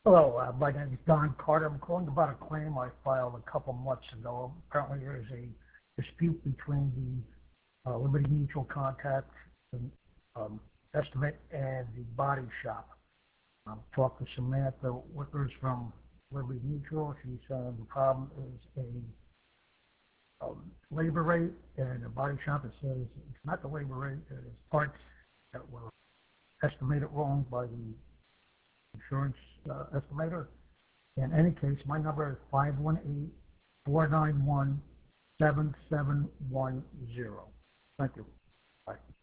Hello, my name is Don Carter. I'm calling about a claim I filed a couple months ago. Apparently there's a dispute between the Liberty Mutual contact and, estimate and the body shop. Talked to Samantha Wickers from Liberty Mutual. She said the problem is a labor rate, and the body shop it says it's not the labor rate, it's parts that were estimated wrong by the insurance estimator. In any case, my number is 518-491-7710. Thank you. Bye.